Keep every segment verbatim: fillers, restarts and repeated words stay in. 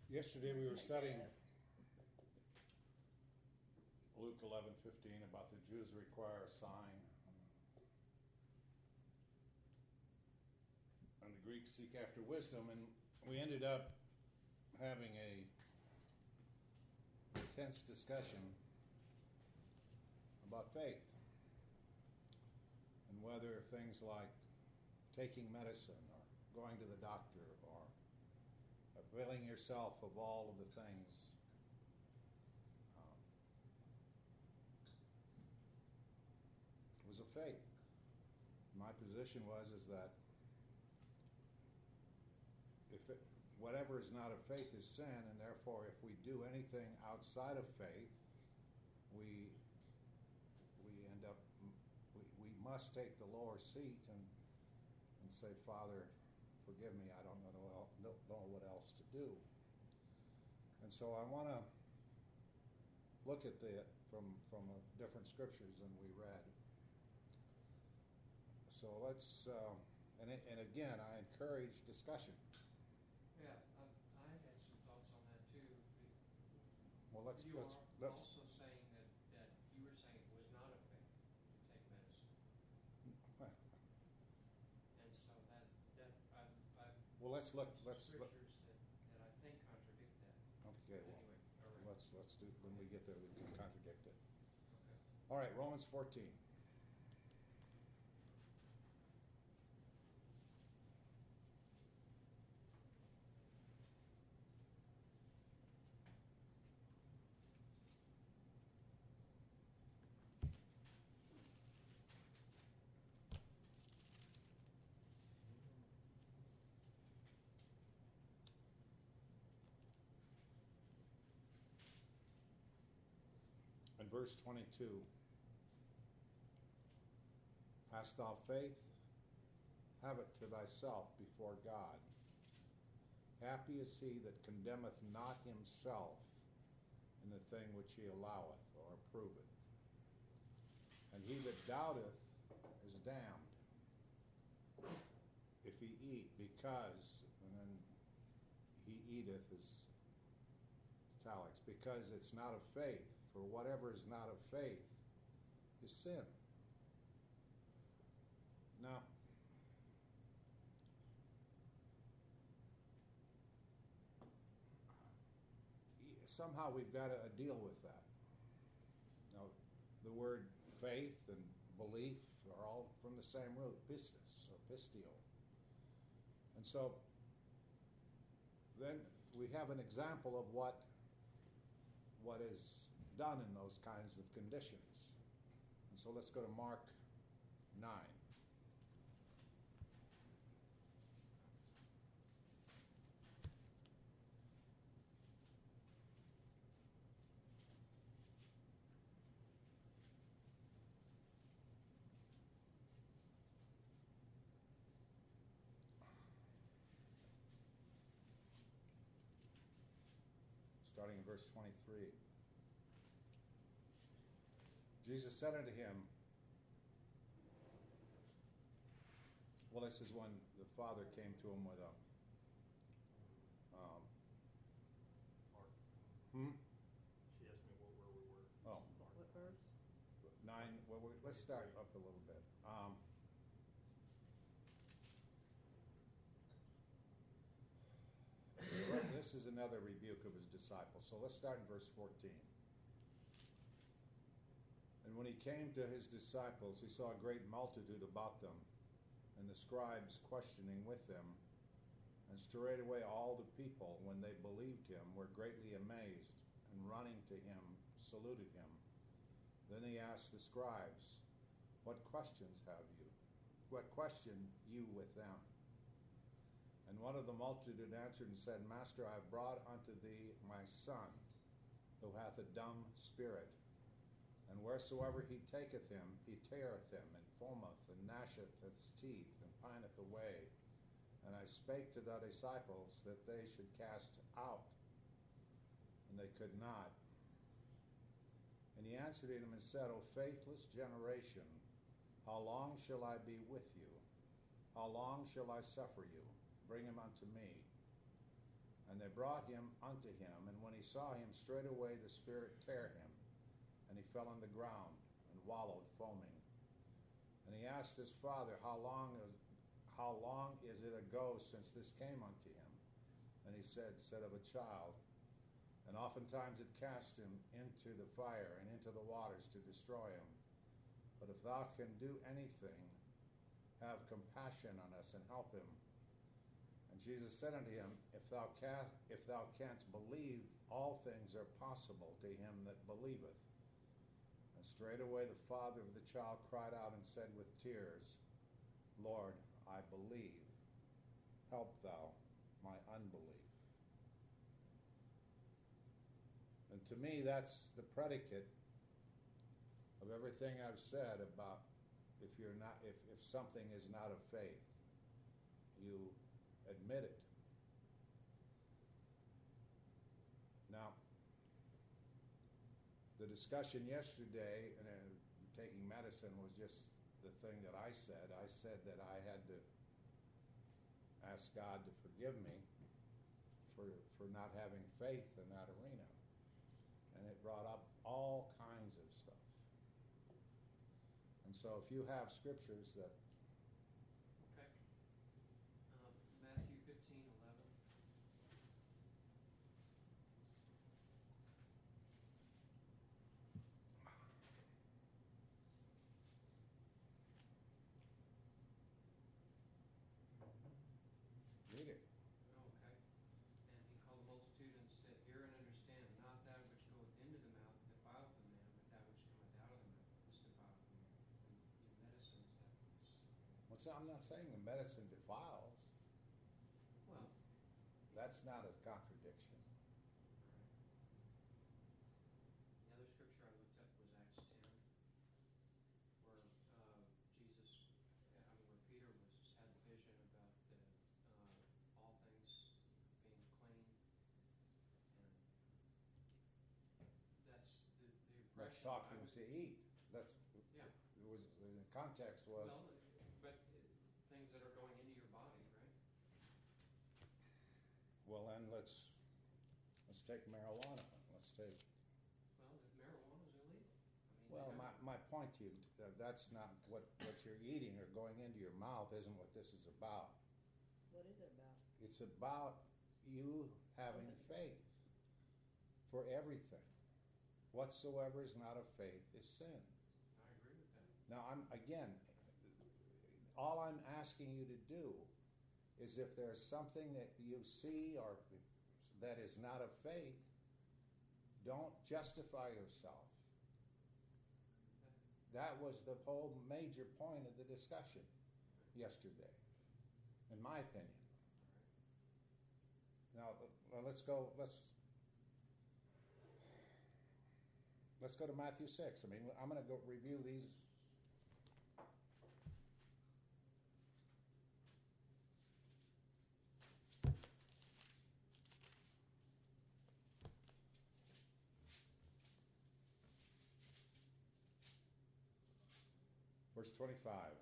Yesterday we were studying Luke eleven fifteen about the Jews require a sign, and the Greeks seek after wisdom, and we ended up having a intense discussion about faith and whether things like taking medicine or going to the doctor or availing yourself of all of the things um, was a faith. My position was is that if it, whatever is not of faith is sin, and therefore if we do anything outside of faith, we we end up we, we must take the lower seat and and say, Father, forgive me, I don't know, don't know what else to do. And so I want to look at that from from a different scriptures than we read. So let's, uh, and, and again, I encourage discussion. Yeah, I, I had some thoughts on that too. Well, let's you let's are let's. also saying that, that you were saying it was not a faith to take medicine. And so that that I, I well, let's look. Let's scriptures look. that, that I think contradict that. Okay. Well, anyway, all right. let's let's do when we get there. We can contradict it. Okay. All right, Romans fourteen. In verse twenty-two, hast thou faith? Have it to thyself before God. Happy is he that condemneth not himself in the thing which he alloweth or approveth. And he that doubteth is damned, if he eat, because, and then he eateth is italics, because it's not of faith. For whatever is not of faith is sin. Now, somehow we've got to deal with that. Now, the word faith and belief are all from the same root, pistis or pistio. And so then we have an example of what what is done in those kinds of conditions. And so let's go to Mark nine. Starting in verse twenty-three. Jesus said unto him, well, this is when the father came to him with a, um, Mark. hmm? She asked me what, where we were. Oh. Mark. What verse? Nine, well, we, let's start up a little bit. Um, this is another rebuke of his disciples. So let's start in verse fourteen. And when he came to his disciples, he saw a great multitude about them, and the scribes questioning with them. And straightway all the people, when they believed him, were greatly amazed, and running to him, saluted him. Then he asked the scribes, what questions have you? What question you with them? And one of the multitude answered and said, Master, I have brought unto thee my son, who hath a dumb spirit. And wheresoever he taketh him, he teareth him, and foameth, and gnasheth at his teeth, and pineth away. And I spake to the disciples that they should cast out, and they could not. And he answered him and said, O faithless generation, how long shall I be with you? How long shall I suffer you? Bring him unto me. And they brought him unto him, and when he saw him, straightway the spirit tear him, and he fell on the ground, and wallowed foaming. And he asked his father, How long is, how long is it ago since this came unto him? And he said, Said of a child. And oftentimes it cast him into the fire and into the waters to destroy him. But if thou can do anything, have compassion on us and help him. And Jesus said unto him, If thou canst, if thou canst believe, all things are possible to him that believeth. And straightway the father of the child cried out and said with tears, Lord, I believe. Help thou my unbelief. And to me, that's the predicate of everything I've said about if you're not, if, if something is not of faith, you admit it. Now, the discussion yesterday, and uh, taking medicine was just the thing that I said. I said that I had to ask God to forgive me for for not having faith in that arena. And it brought up all kinds of stuff. And so if you have scriptures that Okay. Um, Matthew fifteen eleven. read it. Okay. And he called the multitude and said, Hear and understand, not that which goeth into the mouth defileth the man, but that which cometh out of the mouth, this defileth the man. And your medicine is that which. What's, I'm not saying the medicine defiles. Well, That's not a contradiction. all right. The other scripture I looked up was Acts ten, where uh, Jesus, I mean, where Peter was had the vision about the uh, all things being clean, and that's the, the impression. Let's talk I him was, to eat. That's Yeah. it was the context was Well, but uh, things that are going into your body, right? well then let's let's take marijuana. Let's take Well, if marijuana is illegal. I mean, well you my, have- my point to you uh, that's not what what you're eating or going into your mouth isn't what this is about. What is it about? It's about you having How's it- faith for everything. Whatsoever is not of faith is sin. I agree with that. Now, I'm again, all I'm asking you to do is if there's something that you see or that is not of faith, don't justify yourself. That was the whole major point of the discussion yesterday, in my opinion. Now, well, let's go. Let's let's go to Matthew six. I mean, I'm going to go review these. Verse twenty-five.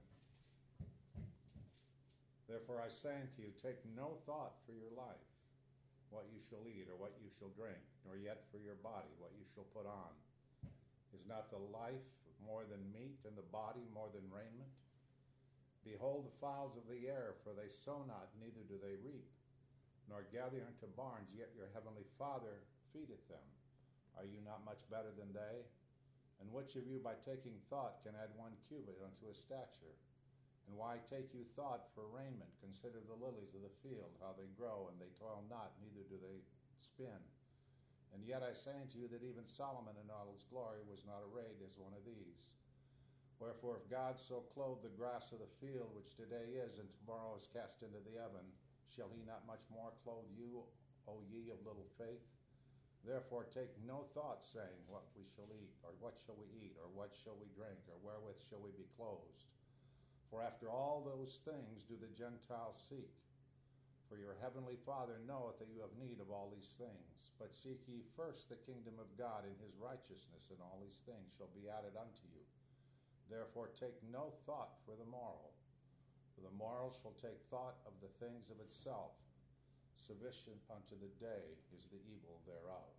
Therefore I say unto you, take no thought for your life, what you shall eat or what you shall drink, nor yet for your body, what you shall put on. Is not the life more than meat, and the body more than raiment? Behold the fowls of the air, for they sow not, neither do they reap, nor gather into barns, yet your heavenly Father feedeth them. Are you not much better than they? And which of you by taking thought can add one cubit unto his stature? And why take you thought for raiment? Consider the lilies of the field, how they grow, and they toil not, neither do they spin. And yet I say unto you that even Solomon in all his glory was not arrayed as one of these. Wherefore if God so clothe the grass of the field, which today is, and tomorrow is cast into the oven, shall he not much more clothe you, O ye of little faith? Therefore take no thought, saying, what we shall eat, or what shall we eat, or what shall we drink, or wherewith shall we be clothed? For after all those things do the Gentiles seek. For your heavenly Father knoweth that you have need of all these things. But seek ye first the kingdom of God and his righteousness, and all these things shall be added unto you. Therefore take no thought for the morrow, for the morrow shall take thought of the things of itself. Sufficient unto the day is the evil thereof.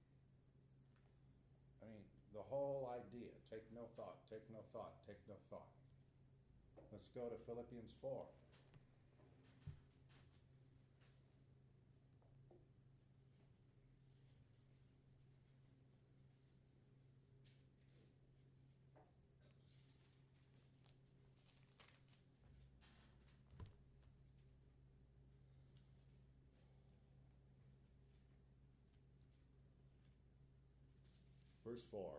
I mean, the whole idea, take no thought, take no thought, take no thought. Let's go to Philippians four. Verse four.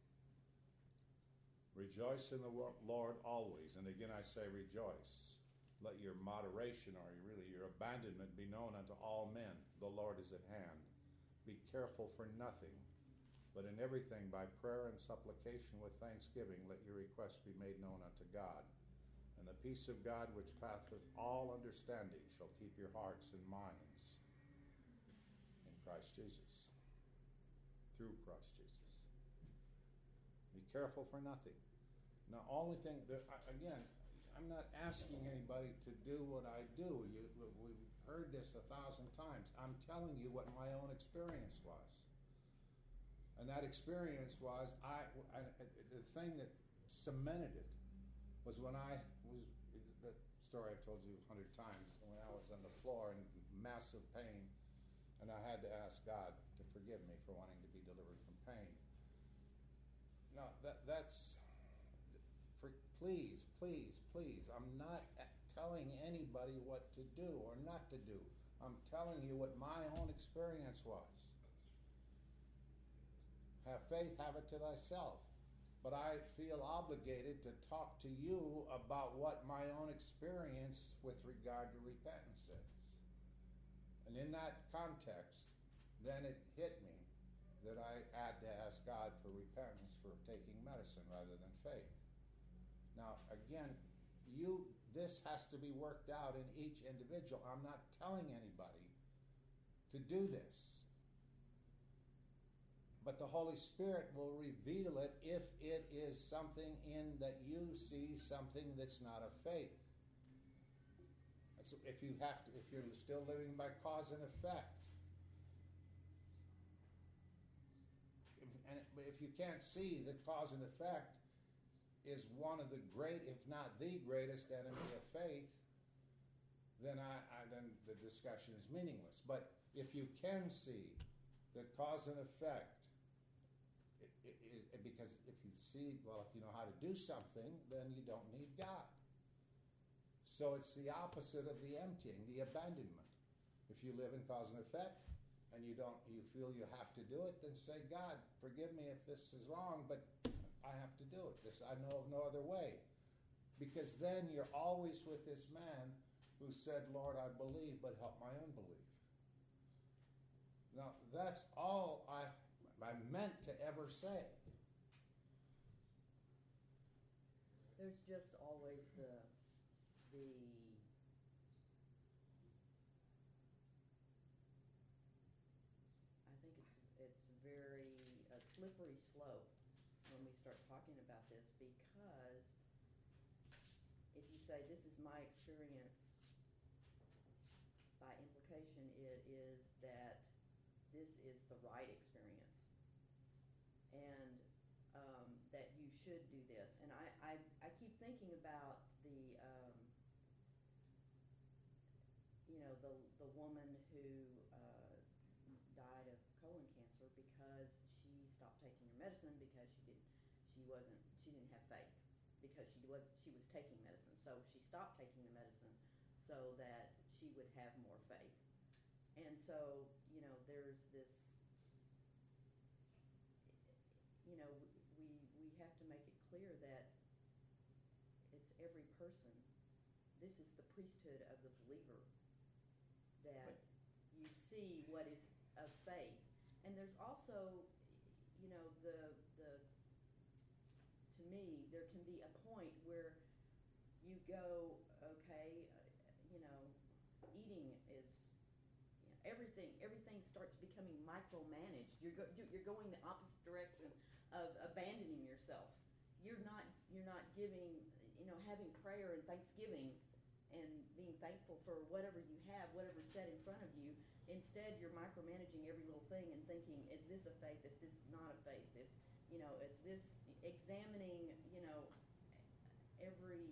Rejoice in the Lord always. And again I say rejoice. Let your moderation, or really your abandonment, be known unto all men. The Lord is at hand. Be careful for nothing, but in everything by prayer and supplication with thanksgiving let your requests be made known unto God. And the peace of God which passeth all understanding shall keep your hearts and minds in Christ Jesus. Through Christ Jesus. Be careful for nothing. Now, only thing that, again, I'm not asking anybody to do what I do. You, we've heard this a thousand times. I'm telling you what my own experience was. And that experience was, I, I the thing that cemented it was when I was, the story I've told you a hundred times, when I was on the floor in massive pain, and I had to ask God to forgive me for wanting to be delivered from pain. Now, that that's, for, please, please, please, I'm not telling anybody what to do or not to do. I'm telling you what my own experience was. Have faith, have it to thyself. But I feel obligated to talk to you about what my own experience with regard to repentance is. And in that context, then it hit me that I had to ask God for repentance for taking medicine rather than faith. Now, again, you this has to be worked out in each individual. I'm not telling anybody to do this. But the Holy Spirit will reveal it if it is something in that you see something that's not of faith. So if you have to, if you're still living by cause and effect, if, and if you can't see that cause and effect is one of the great, if not the greatest enemy of faith, then I, I then the discussion is meaningless. But if you can see that cause and effect, it, it, it, because if you see, well, if you know how to do something, then you don't need God. So it's the opposite of the emptying, the abandonment. If you live in cause and effect, and you don't, you feel you have to do it, then say, God, forgive me if this is wrong, but I have to do it. This I know of no other way. Because then you're always with this man who said, Lord, I believe, but help my unbelief. Now, that's all I, I meant to ever say. There's just always the the I think it's it's very a slippery slope when we start talking about this, because if you say this is my experience, by implication it is that this is the right experience, and um, that you should do this. And I, I, I keep thinking about the um, you know the the woman who uh, died of colon cancer because she stopped taking her medicine because she didn't she wasn't she didn't have faith, because she was she was taking medicine, so she stopped taking the medicine so that she would have more faith. And so you know there's this you know we we have to make it clear that it's every person. This is the priesthood of the believer, that you see what is of faith. And there's also, you know, the the to me there can be a point where you go, okay, uh, you know, eating is you know, everything everything starts becoming micromanaged. You're go, you're going the opposite direction of abandoning yourself. You're not you're not giving, you know, having prayer and thanksgiving and being thankful for whatever you have, whatever's set in front of you. Instead, you're micromanaging every little thing and thinking, is this a faith? If this is not a faith? If, you know, it's this examining, you know, every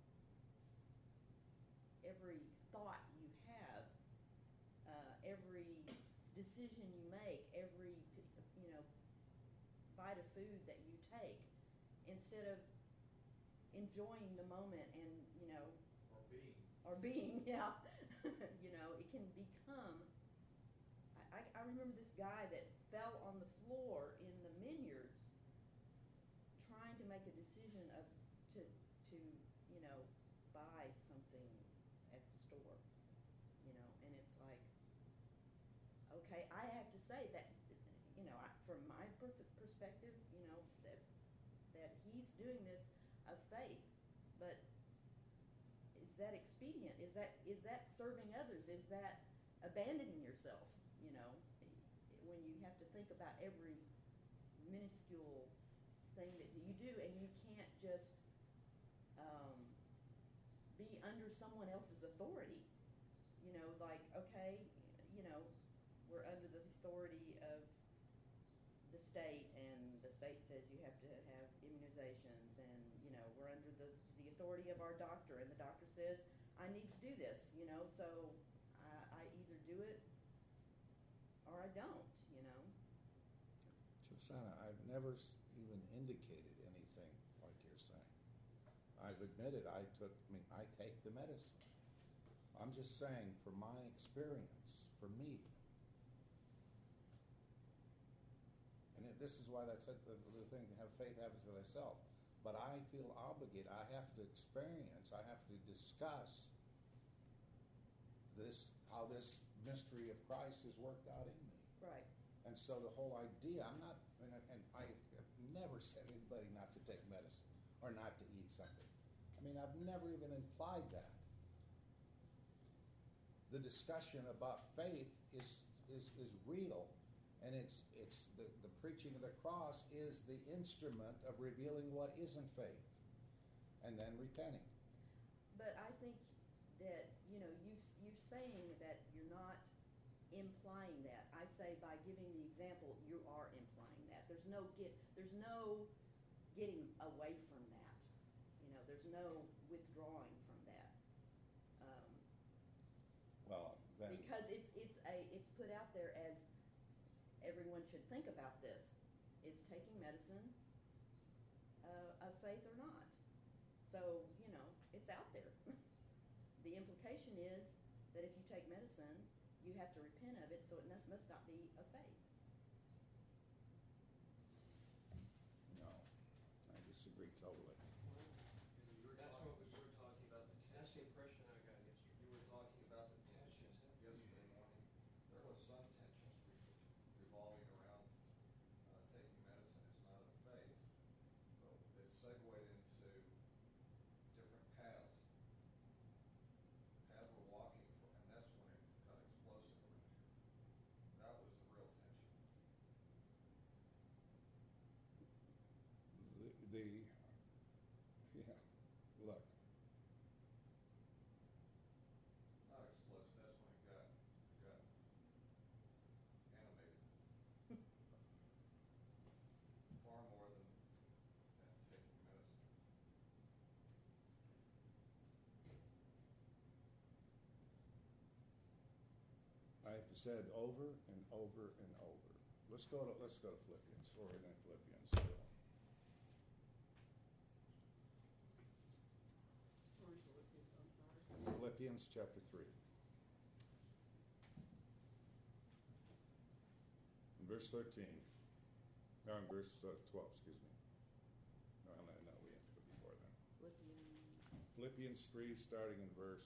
every thought you have, uh, every decision you make, every, you know, bite of food that you take, instead of enjoying the moment and, you know, Or being. or being, yeah, you know, it can become. I, I, I remember this guy that fell on the floor in the Minyards, trying to make a decision of to to you know buy something at the store, you know, and it's like, okay, I have to say that, you know, I, from my perfect perspective, you know, that that he's doing this of faith, but is that expedient? Is that is that serving others? Is that abandoning yourself? You know, when you have to think about every minuscule thing that you do, and you can't just um, be under someone else's authority. You know, like, okay, you know, we're under the authority of the state, and the state says you have to have immunizations, and, you know, we're under the, the authority of our doctor, and the doctor says, I need to do this, you know, so I, I either do it or I don't, you know. Josana, I've never s- even indicated anything like you're saying. I've admitted I took, I mean, I take the medicine. I'm just saying, from my experience, for me, and it, this is why that's the, the thing, to have faith, have it to thyself. But I feel obligated. I have to experience, I have to discuss this, how this mystery of Christ is worked out in me. Right. And so the whole idea, I'm not, and, and I have never said anybody not to take medicine or not to eat something. I mean, I've never even implied that. The discussion about faith is is, is real, and it's it's the, the preaching of the cross is the instrument of revealing what isn't faith, and then repenting. But I think that, you know, you you saying that you're not implying that. I say by giving the example, you are implying that. There's no get. There's no getting away from that. You know, there's no withdrawing from that. Um, Well, then, because it's it's a it's put out there as everyone should think about this. Is taking medicine uh, of faith or not? So, you know, it's out there. The implication is that if you take medicine, you have to repent of it, so it must, must not be of faith. no, I disagree totally. And you were That's talking, what was- you were talking about the That's the tension. impression I got yesterday. You were talking about the tension yesterday morning. There was some tension re- revolving around uh, taking medicine is not of faith, but it segued into different paths. Paths we're walking, for, and that's when it got explosive around here. That was the real tension. The, the yeah, look, Not explosive, that's when it got, got animated. Far more than, than taking medicine. I've said over and over and over. Let's go to let's go to Philippians. We're in Philippians still. Or Philippians, I'm sorry. Philippians chapter three. In verse thirteen. No, in verse uh, twelve, excuse me. No, no, no, we have to go before that. Philippians. Philippians three, starting in verse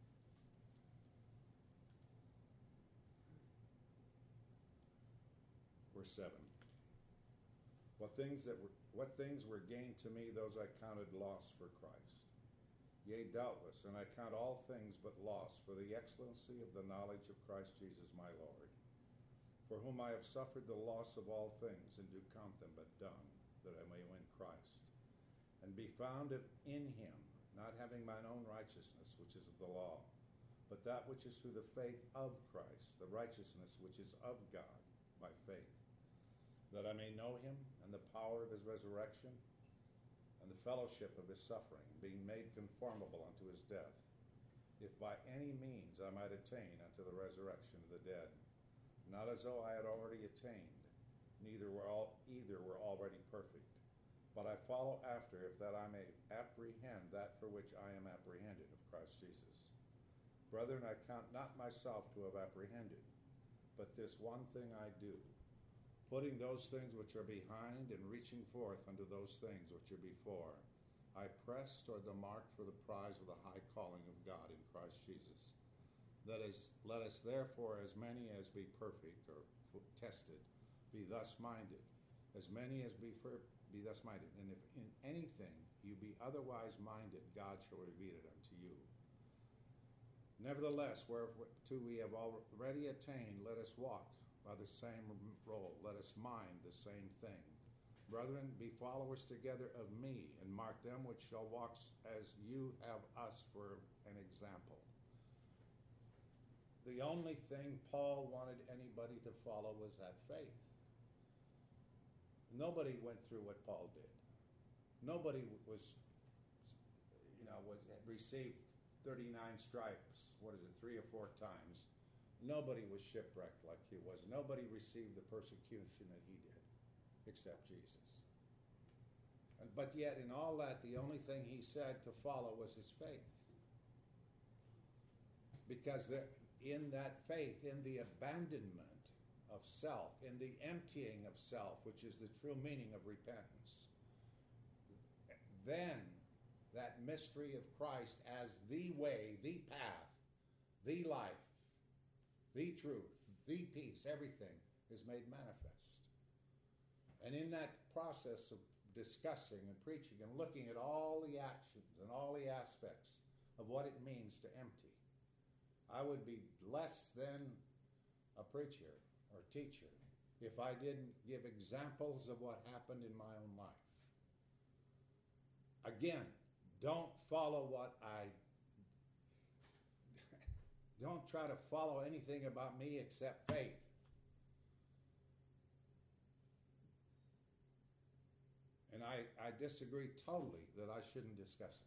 verse seven. What things that were what things were gained to me, those I counted loss for Christ. Yea, doubtless, and I count all things but loss for the excellency of the knowledge of Christ Jesus my Lord, for whom I have suffered the loss of all things, and do count them but dung, that I may win Christ, and be found in him, not having mine own righteousness, which is of the law, but that which is through the faith of Christ, the righteousness which is of God by faith, that I may know him and the power of his resurrection and the fellowship of his suffering, being made conformable unto his death, if by any means I might attain unto the resurrection of the dead. Not as though I had already attained, neither were all either were already perfect, but I follow after, if that I may apprehend that for which I am apprehended of Christ Jesus. Brethren, I count not myself to have apprehended, but this one thing I do, putting those things which are behind and reaching forth unto those things which are before, I press toward the mark for the prize of the high calling of God in Christ Jesus. That is, let us therefore, as many as be perfect or tested, be thus minded. As many as be, for, be thus minded. And if in anything you be otherwise minded, God shall reveal it unto you. Nevertheless, whereto we have already attained, let us walk by the same rule. Let us mind the same thing. Brethren, be followers together of me, and mark them which shall walk as you have us for an example. The only thing Paul wanted anybody to follow was that faith. Nobody went through what Paul did. Nobody was, you know, was received thirty-nine stripes, what is it, three or four times. Nobody was shipwrecked like he was. Nobody received the persecution that he did, except Jesus. And, but yet, in all that, the only thing he said to follow was his faith. Because there, in that faith, in the abandonment of self, in the emptying of self, which is the true meaning of repentance, then that mystery of Christ as the way, the path, the life, the truth, the peace, everything is made manifest. And in that process of discussing and preaching and looking at all the actions and all the aspects of what it means to empty, I would be less than a preacher or teacher if I didn't give examples of what happened in my own life. Again, don't follow what I don't try to follow anything about me except faith. And I, I disagree totally that I shouldn't discuss it.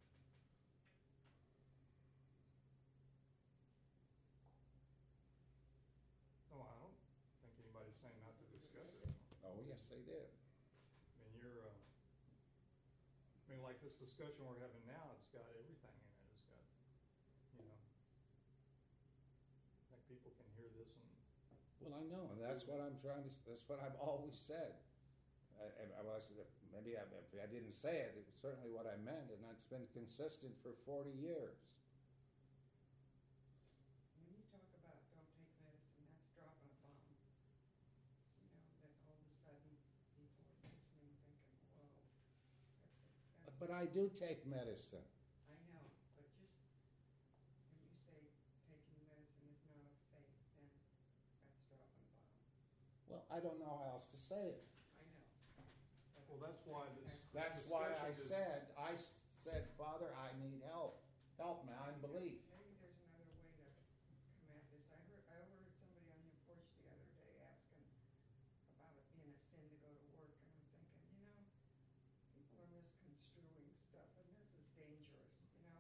Oh, I don't think anybody's saying not to discuss it. Oh, yes, they did. I mean, you're, uh, I mean, like this discussion we're having now, it's got everything in it. It's got, you know, like people can hear this and. Well, I know, and that's what I'm trying to, that's what I've always said. I, I, I was, maybe I, if I didn't say it, it's certainly what I meant, and that's been consistent for forty years. When you talk about don't take medicine, that's dropping a bomb. You know, that all of a sudden people are listening thinking, whoa, that's a, that's. But I do take medicine. I know, but just when you say taking medicine is not of faith, then that's dropping a bomb. Well, I don't know how else to say it. I know. But Well, that's why this. That's why I discussion is- said, I said, Father, I need help. Help my unbelief. Maybe there's another way to come at this. I heard, I overheard somebody on your porch the other day asking about it being a sin to go to work, and I'm thinking, you know, people are misconstruing stuff, and this is dangerous, you know?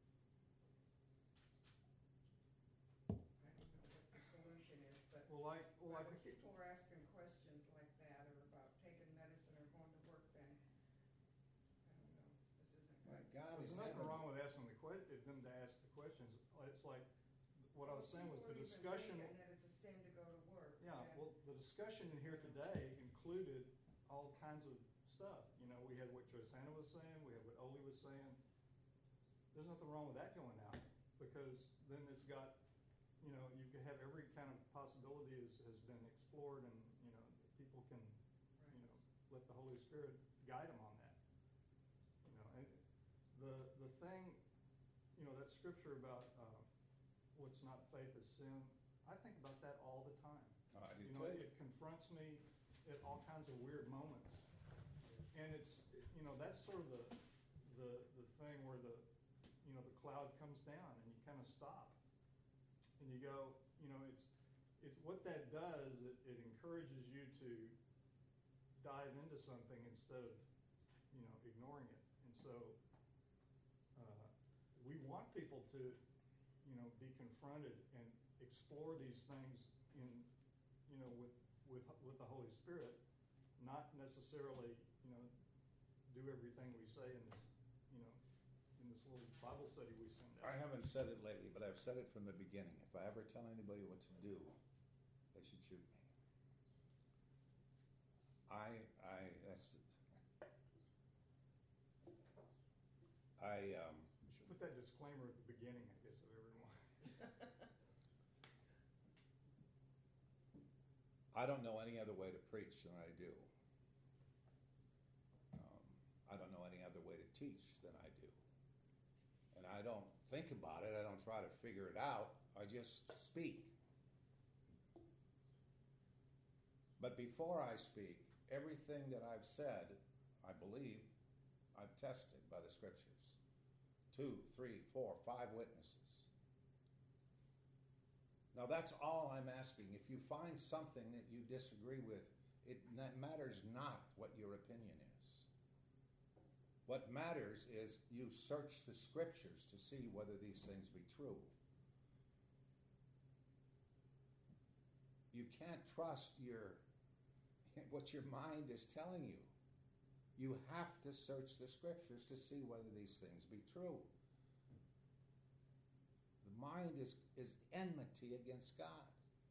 I don't know what the solution is, but Well, like, well, like, when people are asking questions like that, or about taking medicine or going to work, then, I don't know, this isn't My good. God, there's in nothing heaven. wrong with asking the que, them to ask the questions. It's like, what I was saying was the People are even discussion. thinking that it's a sin to go to work. Yeah, and- well, the discussion in here today included all kinds of stuff. You know, we had what Josanna was saying, we had what Oli was saying. There's nothing wrong with that going out, because then it's got, you know, you can have every kind of possibility has, has been explored, and, you know, people can, you know, let the Holy Spirit guide them on that. You know, and the, the thing, you know, that scripture about, uh, what's not faith is sin, I think about that all the time. Oh, I do You know, too. it confronts me at all kinds of weird moments. And it's, you know, that's sort of the, the, the thing where the, you know, the cloud comes down and you kind of stop. you go, you know, it's, it's what that does, it, it encourages you to dive into something instead of, you know, ignoring it. And so, uh, we want people to, you know, be confronted and explore these things in, you know, with, with, with the Holy Spirit, not necessarily, you know, do everything we say in this, you know, in this little Bible study we send out. I haven't said it lately, but I've said it from the beginning. If I ever tell anybody what to do, they should shoot me. I, I, that's, I, um, You should put that disclaimer at the beginning, I guess, of every one. I don't know any other way to preach than I do. Um, I don't know any other way to teach than I do. And I don't think about it. I don't try to figure it out. I just speak. But before I speak, everything that I've said, I believe, I've tested by the scriptures. Two, three, four, five witnesses. Now that's all I'm asking. If you find something that you disagree with, it that matters not what your opinion is. What matters is you search the scriptures to see whether these things be true. You can't trust your what your mind is telling you. You have to search the scriptures to see whether these things be true. The mind is, is enmity against God.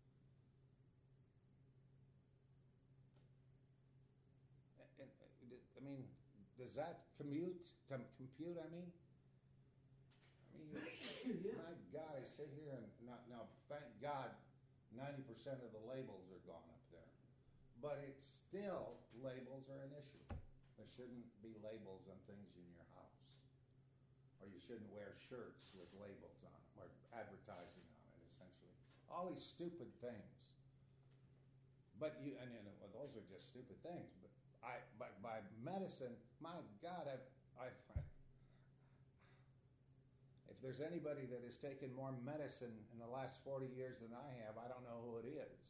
And, and, I mean, does that commute, com, compute, I mean? I mean, Yeah. my God, I sit here and, not, now, thank God, ninety percent of the labels are gone up there. But it's still, labels are an issue. There shouldn't be labels on things in your house. Or you shouldn't wear shirts with labels on them, or advertising on it, essentially. All these stupid things. But you, and, and well, those are just stupid things. But I, by, by medicine, my God, I've, I've, if there's anybody that has taken more medicine in the last forty years than I have, I don't know who it is.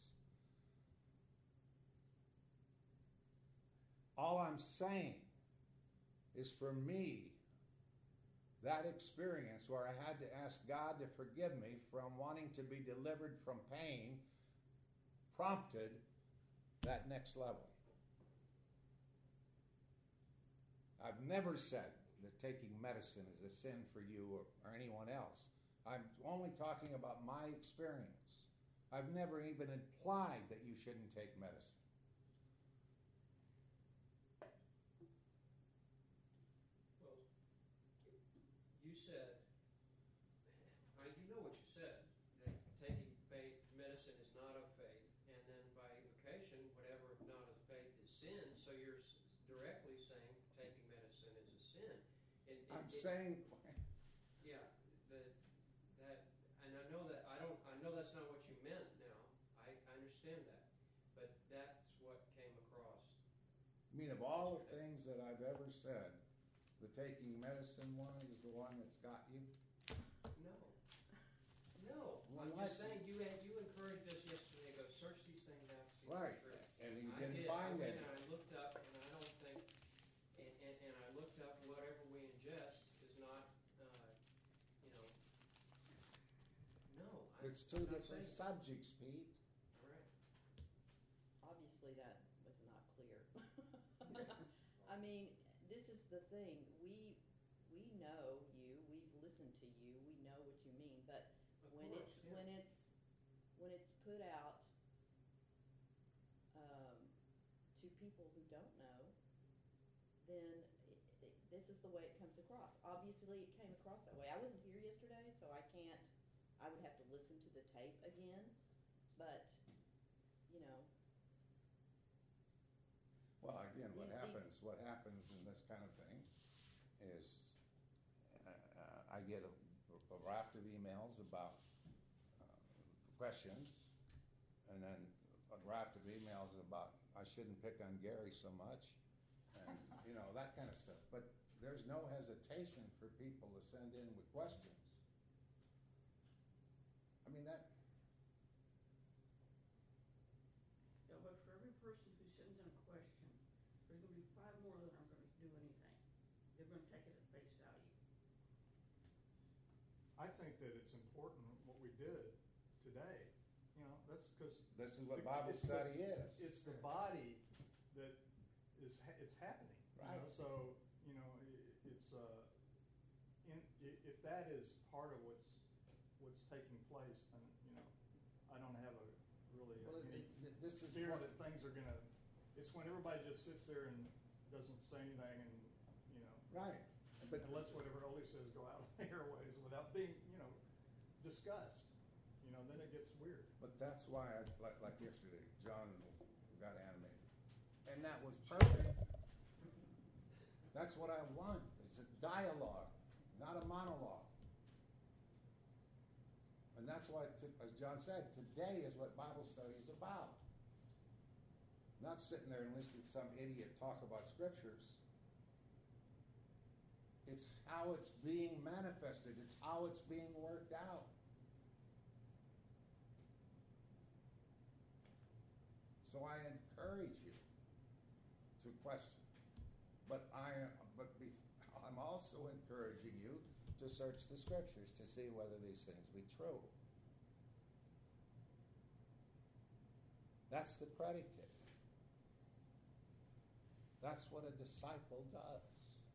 All I'm saying is, for me, that experience where I had to ask God to forgive me from wanting to be delivered from pain prompted that next level. I've never said that taking medicine is a sin for you or, or anyone else. I'm only talking about my experience. I've never even implied that you shouldn't take medicine. Well, you said, I, you know what you said, that taking faith, medicine is not of faith, and then by implication, whatever not of faith is sin, so you're s- directly saying taking medicine is a sin. And, and I'm it- saying, Yeah, the, that, and I know that, I don't, I know that's not what you meant now, I, I understand that, but that's what came across. I mean, of all the things that I've ever said, the taking medicine one is the one that's got you? No, no, Well, I'm what? just saying, you had, you encouraged us yesterday, go search these things out, see if Right, they're true. and you I didn't did. find I went any. and I looked up, and I don't think, and, and, and I looked up whatever we ingest is not, uh, you know, no. I- It's two I'm not different saying- subjects, Pete. All right. Obviously, that was not clear. I mean, this is the thing, we, we know you, we've listened to you, we know what you mean, but Of when course, it's, yeah. when it's, when it's put out, um, to people who don't know, then it, it, this is the way it comes across. Obviously, it came across that way. I wasn't here yesterday, so I can't, I would have to listen to the tape again, but, you know, Well, again, what These- happens, what happens in this kind of thing is uh, uh, I get a, a raft of emails about uh, questions, and then a raft of emails about I shouldn't pick on Gary so much, and you know, that kind of stuff. But there's no hesitation for people to send in with questions. I mean, that person who sends in a question, there's gonna be five more that aren't gonna do anything. They're gonna take it at face value. I think that it's important what we did today, you know, that's because. This is what Bible study is. It's the body that is, ha- it's happening. you know, Right. So, you know, i- it's, uh, in, i- if that is part of what's, what's taking place, then, you know, I don't have a really, Well, uh, it- any it- this is fear what- that things are gonna, it's when everybody just sits there and doesn't say anything and, you know, Right. But and lets whatever Oli says go out on the airways without being, you know, discussed, you know, then it gets weird. But that's why, I, like, like yesterday, John got animated, and that was perfect. That's what I want. It's a dialogue, not a monologue. And that's why, t- as John said, today is what Bible study is about. Not sitting there and listening to some idiot talk about scriptures. It's how it's being manifested. It's how it's being worked out. So I encourage you to question. But I, but be, I'm also encouraging you to search the scriptures to see whether these things be true. That's the predicate. That's what a disciple does.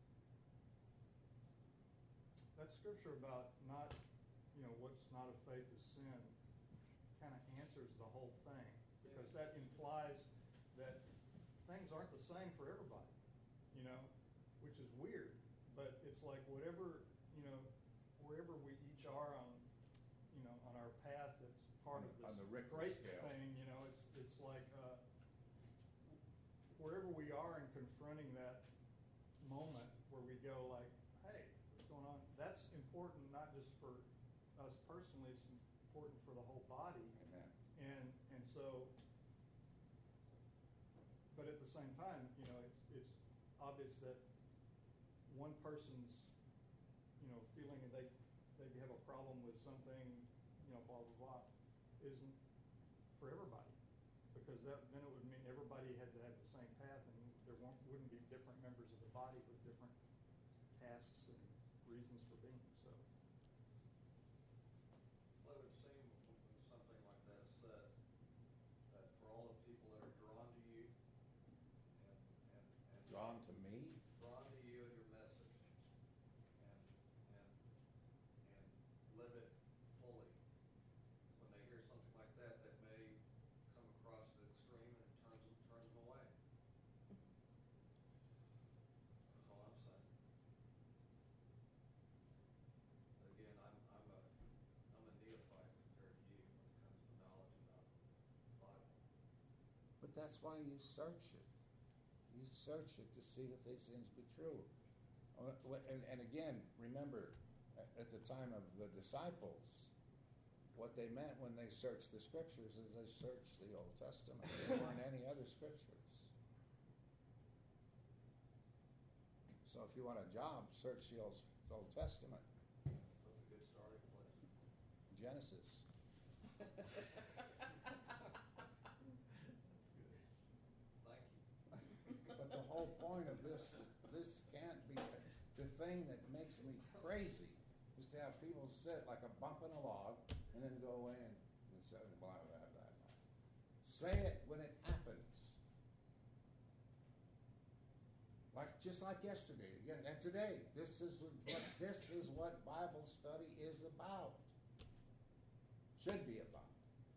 That scripture about not, you know, what's not of faith is sin kind of answers the whole thing, because that implies that things aren't the same for everybody, you know, which is weird, but it's like whatever, you know, wherever we each are on, you know, on our path that's part On of the- on this the Richter great scale. thing, you know, it's, it's like, uh, wherever we are in confronting that moment where we go like, hey, what's going on? That's important not just for us personally, it's important for the whole body. Amen. And, and so, but at the same time, you know, it's, it's obvious that one person's, you know, feeling that they, they have a problem with something, you know, blah, blah, blah, isn't for everybody. Because that, then it would mean everybody had to have the same path, and there won't, wouldn't be different members of the body with different tasks and reasons for being, so. Well, it would seem when something like that is said, that for all the people that are drawn to you and, and, and. Drawn to me? Drawn to you and your message, and, and, and live it fully. When they hear something like that, that may come across the extreme and it turns them, turns them away. That's all I'm saying. But again, I'm, I'm a, I'm a neophyte compared to you when it comes to knowledge about the Bible. But that's why you search it. You search it to see if these things be true. Uh, wh- And, and again, remember, a- at the time of the disciples, what they meant when they searched the scriptures is they searched the Old Testament. There weren't any other scriptures. So if you want a job, search the Old, Old Testament. That's a good starting place. Genesis. Thank you. But the whole point of this, this can't be, the thing that makes me crazy is to have people sit like a bump in a log and then go away and, and say blah, blah, blah, blah. Say it when it happens. Like, just like yesterday, again, and today, this is what, this is what Bible study is about. Should be about.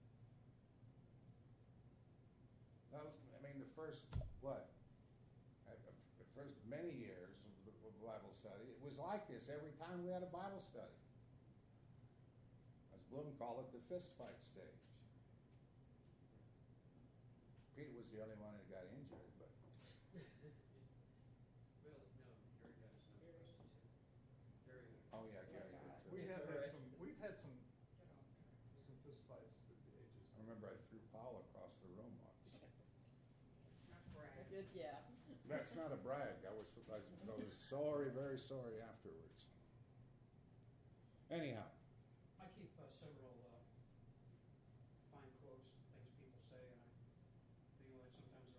That was, I mean, the first, what? Uh, The first many years of the of Bible study, it was like this every time we had a Bible study. As Bloom called it, the fist fight stage. Peter was the only one that got injured, but Well, no, Gary got his number busted too. Gary. oh yeah, Gary did too. We have had Correct. some, we've had some, Get off track. some fistfights through the ages. I remember I threw Paul across the room once. Not brag. Good, yeah. That's not a brag. I was, I was, I was sorry, very sorry afterwards. Anyhow, I keep uh, several uh, fine quotes, things people say, and I feel that sometimes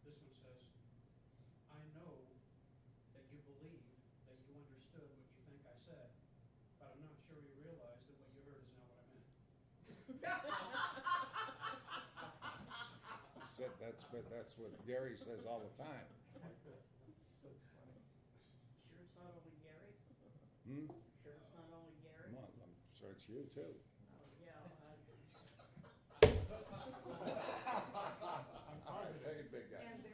This one says, I know that you believe that you understood what you think I said, but I'm not sure you realize that what you heard is not what I meant. That- That's, but that's what Gary says all the time. That's funny. Sure it's not only Gary? Hmm? Sure it's not only Gary? Come on, I'm sure it's you too. Oh, yeah, I, I'm All right, positive. take it, big guy. And